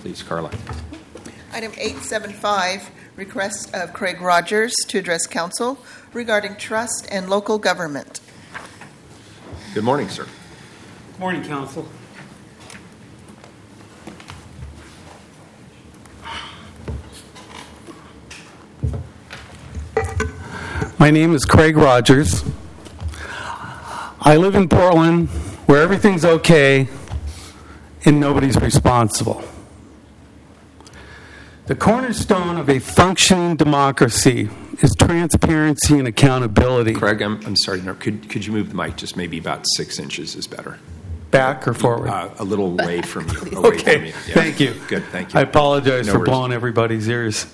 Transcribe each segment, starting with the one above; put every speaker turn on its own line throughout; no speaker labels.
please, Carla.
Item 875, request of Craig Rogers to address council regarding trust and local government.
Good morning, sir.
Morning, Council. My name is Craig Rogers. I live in Portland where everything's okay and nobody's responsible. The cornerstone of a functioning democracy is transparency and accountability.
Craig, I'm sorry. No, could you move the mic just maybe about 6 inches is better?
Back or forward?
A little away from you. Away
Okay,
from you. Yeah.
thank you.
Good, thank you.
I apologize
No
for
worries.
blowing everybody's ears.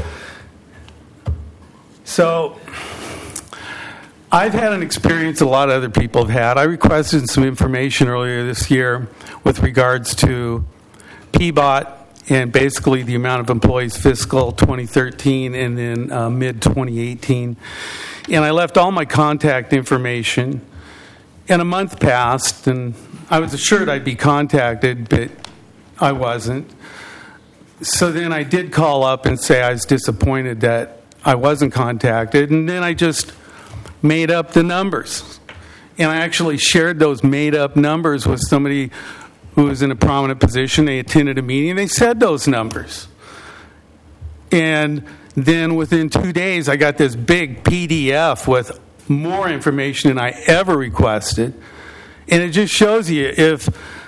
So, I've had an experience a lot of other people have had. I requested some information earlier this year with regards to PBOT and basically the amount of employees fiscal 2013 and then mid-2018. And I left all my contact information. And a month passed, and I was assured I'd be contacted, but I wasn't. So then I did call up and say I was disappointed that I wasn't contacted, and then I just made up the numbers. And I actually shared those made-up numbers with somebody who was in a prominent position. They attended a meeting, and they said those numbers. And then within 2 days, I got this big PDF with more information than I ever requested. And it just shows you if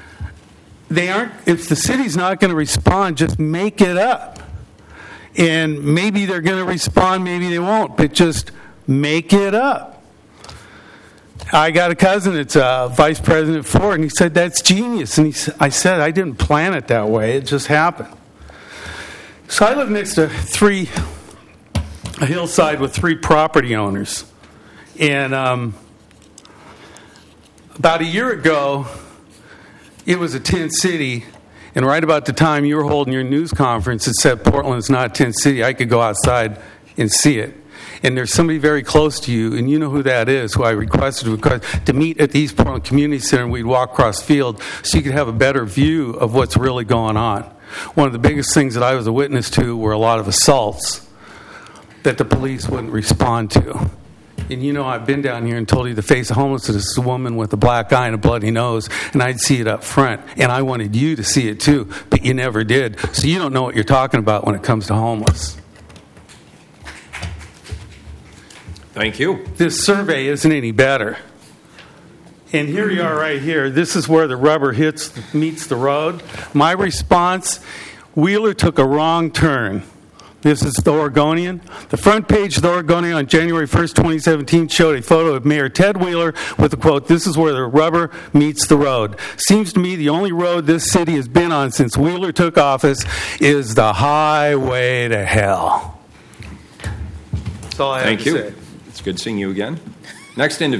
the city's not going to respond, just make it up. And maybe they're going to respond, maybe they won't, but just make it up. I got a cousin that's vice president at Ford, and he said, that's genius. And I said, I didn't plan it that way. It just happened. So I live next to a hillside with 3 property owners. And about a year ago, it was a tent city. And right about the time you were holding your news conference, it said Portland's not a tent city. I could go outside and see it. And there's somebody very close to you, and you know who that is, who I requested to meet at the East Portland Community Center, and we'd walk across the field so you could have a better view of what's really going on. One of the biggest things that I was a witness to were a lot of assaults that the police wouldn't respond to. And you know, I've been down here and told you the face of homelessness is a woman with a black eye and a bloody nose, and I'd see it up front. And I wanted you to see it too, but you never did. So you don't know what you're talking about when it comes to homeless.
Thank you.
This survey isn't any better. And here you are right here. This is where the rubber meets the road. My response, Wheeler took a wrong turn. This is the Oregonian. The front page of the Oregonian on January 1st, 2017 showed a photo of Mayor Ted Wheeler with the quote, this is where the rubber meets the road. Seems to me the only road this city has been on since Wheeler took office is the highway to hell. That's all I have to say.
Thank you. It's good seeing you again. Next individual.